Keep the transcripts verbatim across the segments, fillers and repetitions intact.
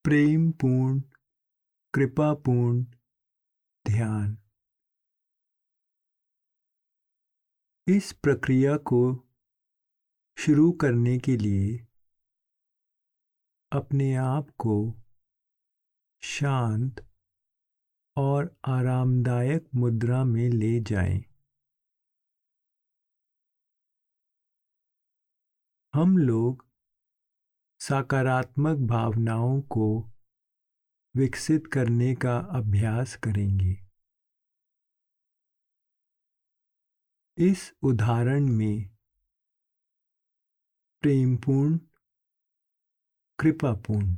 प्रेमपूर्ण, कृपापूर्ण ध्यान। इस प्रक्रिया को शुरू करने के लिए अपने आप को शांत और आरामदायक मुद्रा में ले जाएं। हम लोग सकारात्मक भावनाओं को विकसित करने का अभ्यास करेंगे। इस उदाहरण में प्रेमपूर्ण, कृपापूर्ण।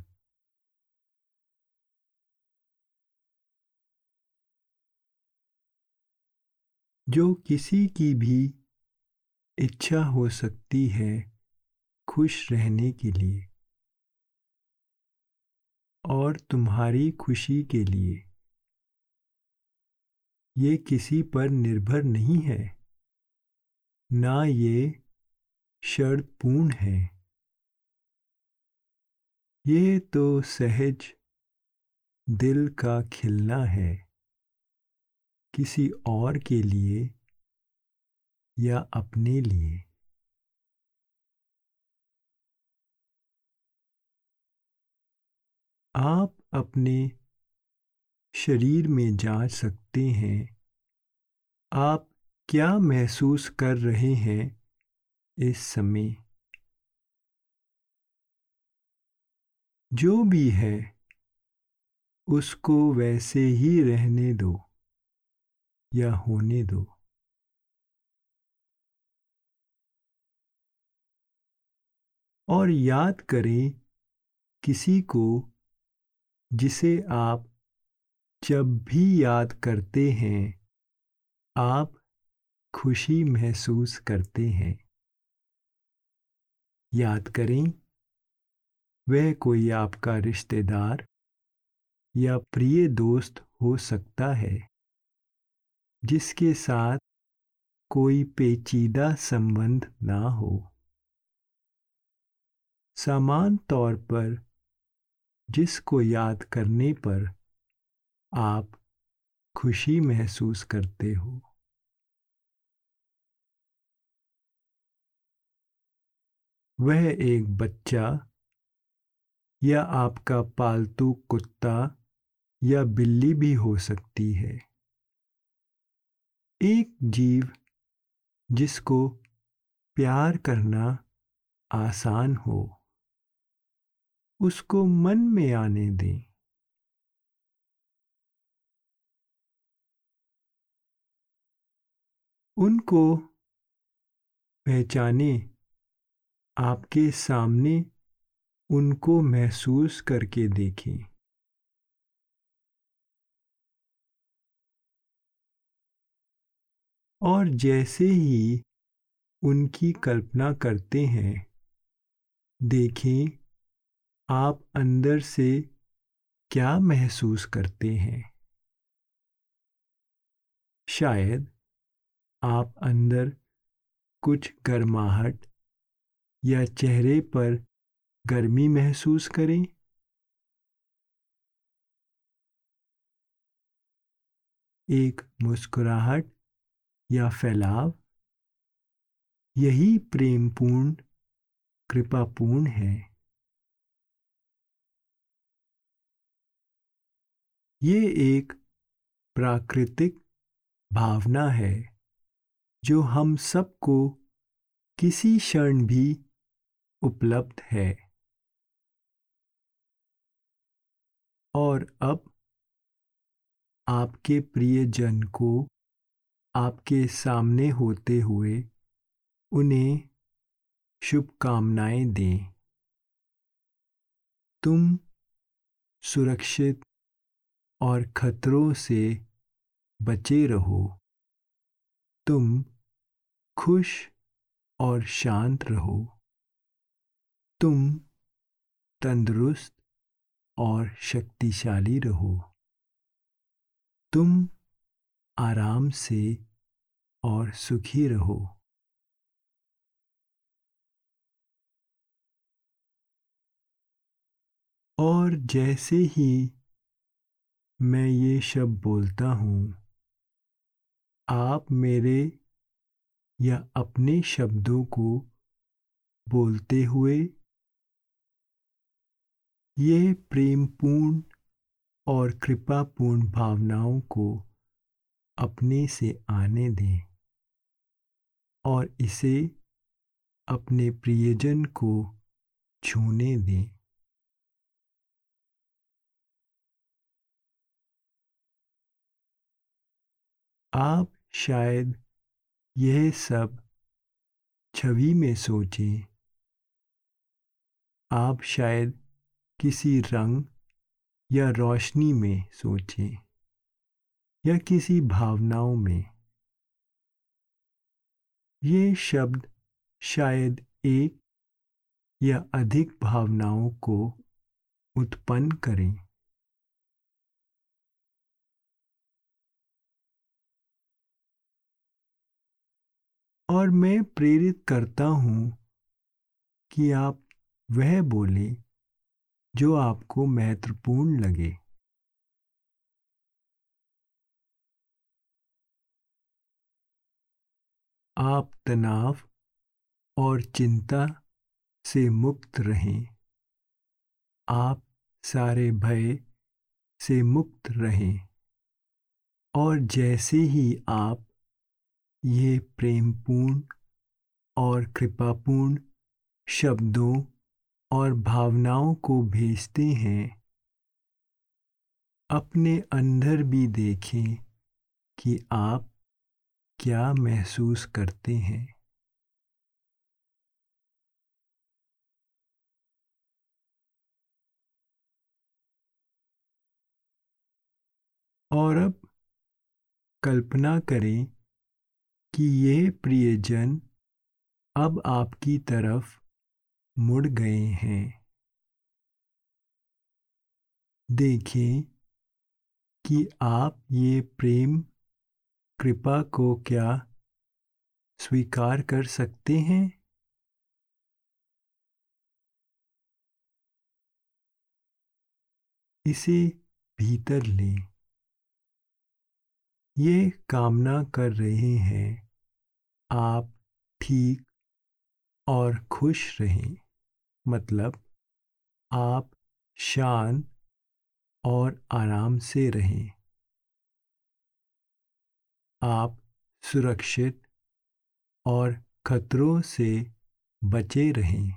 जो किसी की भी इच्छा हो सकती है खुश रहने के लिए और तुम्हारी खुशी के लिए। ये किसी पर निर्भर नहीं है, ना ये शर्तपूर्ण है। ये तो सहज दिल का खिलना है, किसी और के लिए या अपने लिए। आप अपने शरीर में जांच सकते हैं, आप क्या महसूस कर रहे हैं इस समय। जो भी है उसको वैसे ही रहने दो या होने दो। और याद करें किसी को जिसे आप जब भी याद करते हैं आप खुशी महसूस करते हैं। याद करें वह कोई आपका रिश्तेदार या प्रिय दोस्त हो सकता है जिसके साथ कोई पेचीदा संबंध ना हो। समान तौर पर जिसको याद करने पर आप खुशी महसूस करते हो। वह एक बच्चा या आपका पालतू कुत्ता या बिल्ली भी हो सकती है। एक जीव जिसको प्यार करना आसान हो, उसको मन में आने दें। उनको पहचाने, आपके सामने उनको महसूस करके देखें। और जैसे ही उनकी कल्पना करते हैं, देखें आप अंदर से क्या महसूस करते हैं। शायद आप अंदर कुछ गर्माहट या चेहरे पर गर्मी महसूस करें। एक मुस्कुराहट या फैलाव। यही प्रेमपूर्ण, कृपापूर्ण है। ये एक प्राकृतिक भावना है जो हम सबको किसी क्षण भी उपलब्ध है। और अब आपके प्रियजन को आपके सामने होते हुए उन्हें शुभकामनाएं दें। तुम सुरक्षित और खतरों से बचे रहो। तुम खुश और शांत रहो। तुम तंदुरुस्त और शक्तिशाली रहो। तुम आराम से और सुखी रहो। और जैसे ही मैं ये शब्द बोलता हूँ, आप मेरे या अपने शब्दों को बोलते हुए ये प्रेमपूर्ण और कृपापूर्ण भावनाओं को अपने से आने दें और इसे अपने प्रियजन को छूने दें। आप शायद यह सब छवि में सोचें, आप शायद किसी रंग या रोशनी में सोचें या किसी भावनाओं में। ये शब्द शायद एक या अधिक भावनाओं को उत्पन्न करें। और मैं प्रेरित करता हूँ कि आप वह बोलें जो आपको महत्वपूर्ण लगे। आप तनाव और चिंता से मुक्त रहें। आप सारे भय से मुक्त रहें। और जैसे ही आप ये प्रेमपूर्ण और कृपापूर्ण शब्दों और भावनाओं को भेजते हैं, अपने अंदर भी देखें कि आप क्या महसूस करते हैं। और अब कल्पना करें कि ये प्रियजन अब आपकी तरफ मुड़ गए हैं। देखें कि आप ये प्रेम कृपा को क्या स्वीकार कर सकते हैं। इसे भीतर लें। ये कामना कर रहे हैं आप ठीक और खुश रहें, मतलब आप शांत और आराम से रहें। आप सुरक्षित और खतरों से बचे रहें।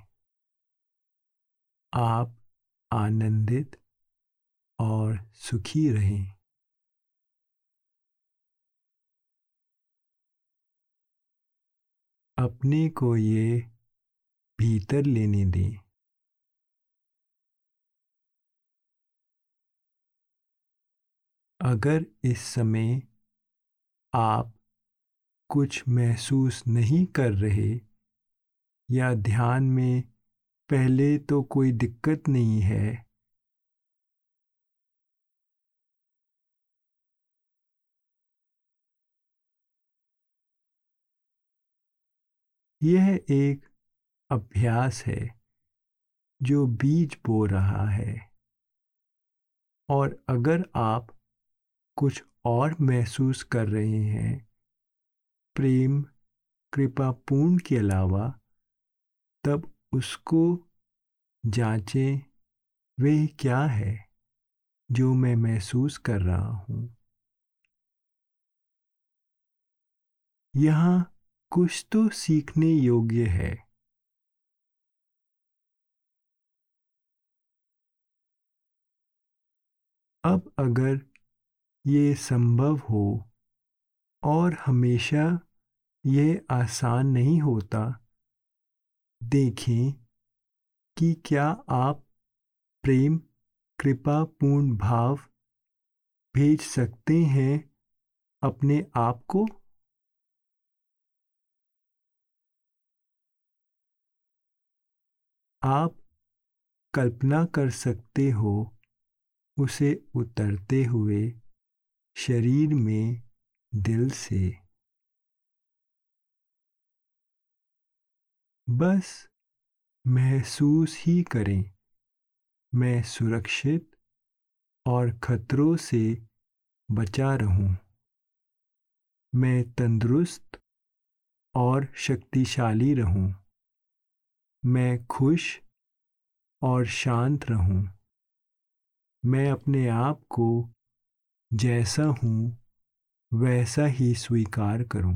आप आनंदित और सुखी रहें। अपने को ये भीतर लेने दें। अगर इस समय आप कुछ महसूस नहीं कर रहे या ध्यान में पहले तो कोई दिक्कत नहीं है, यह एक अभ्यास है जो बीज बो रहा है। और अगर आप कुछ और महसूस कर रहे हैं प्रेम कृपापूर्ण के अलावा, तब उसको जांचें वे क्या है जो मैं महसूस कर रहा हूँ। यहाँ कुछ तो सीखने योग्य है। अब अगर ये संभव हो, और हमेशा ये आसान नहीं होता, देखें कि क्या आप प्रेम कृपापूर्ण भाव भेज सकते हैं अपने आप को। आप कल्पना कर सकते हो उसे उतरते हुए शरीर में दिल से। बस महसूस ही करें मैं सुरक्षित और खतरों से बचा रहूं। मैं तंदुरुस्त और शक्तिशाली रहूं। मैं खुश और शांत रहूं। मैं अपने आप को जैसा हूं वैसा ही स्वीकार करूं।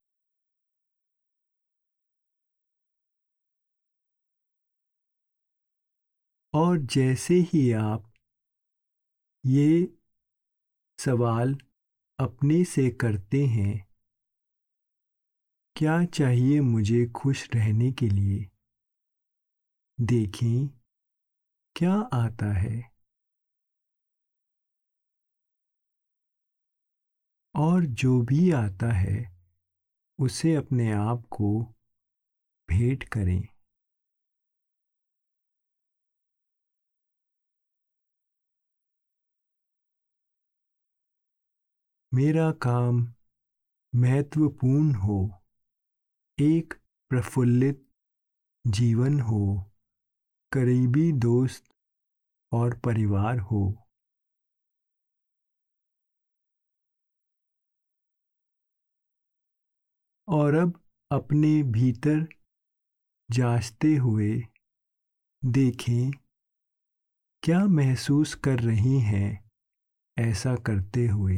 और जैसे ही आप ये सवाल अपने से करते हैं, क्या चाहिए मुझे खुश रहने के लिए, देखें क्या आता है। और जो भी आता है उसे अपने आप को भेंट करें। मेरा काम महत्वपूर्ण हो, एक प्रफुल्लित जीवन हो, करीबी दोस्त और परिवार हो। और अब अपने भीतर जांचते हुए देखें क्या महसूस कर रही हैं ऐसा करते हुए।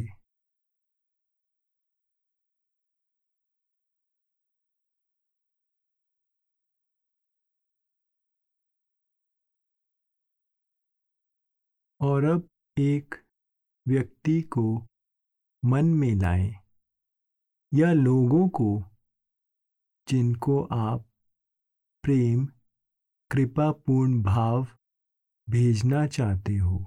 और अब एक व्यक्ति को मन में लाएं या लोगों को जिनको आप प्रेम कृपापूर्ण भाव भेजना चाहते हो।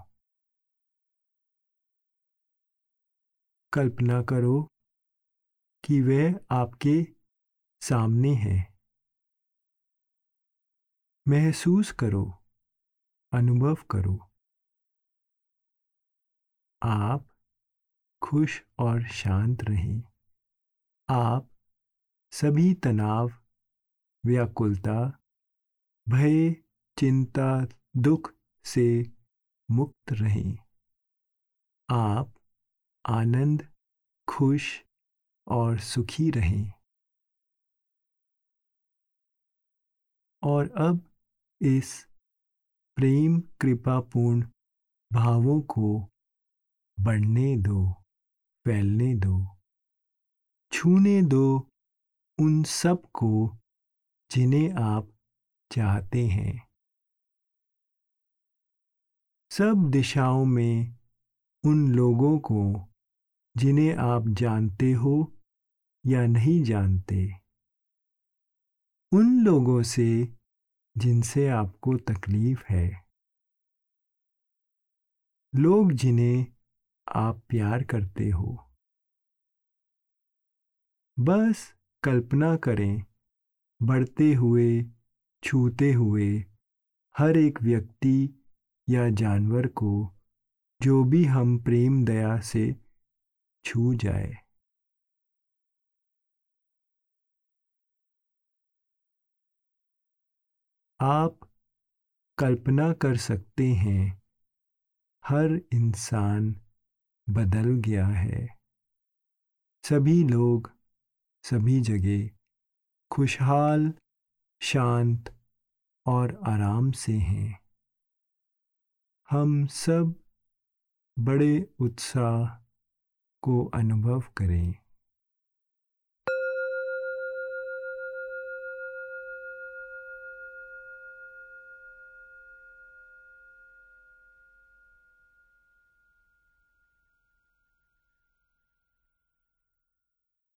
कल्पना करो कि वह आपके सामने है। महसूस करो, अनुभव करो। आप खुश और शांत रहें। आप सभी तनाव, व्याकुलता, भय, चिंता, दुख से मुक्त रहें। आप आनंद, खुश और सुखी रहें। और अब इस प्रेम कृपापूर्ण भावों को बढ़ने दो, फैलने दो, छूने दो उन सब को जिन्हें आप चाहते हैं। सब दिशाओं में उन लोगों को जिन्हें आप जानते हो या नहीं जानते। उन लोगों से जिनसे आपको तकलीफ है। लोग जिन्हें आप प्यार करते हो। बस कल्पना करें बढ़ते हुए, छूते हुए हर एक व्यक्ति या जानवर को जो भी हम प्रेम दया से छू जाए। आप कल्पना कर सकते हैं हर इंसान बदल गया है। सभी लोग सभी जगह खुशहाल, शांत और आराम से हैं। हम सब बड़े उत्साह को अनुभव करें।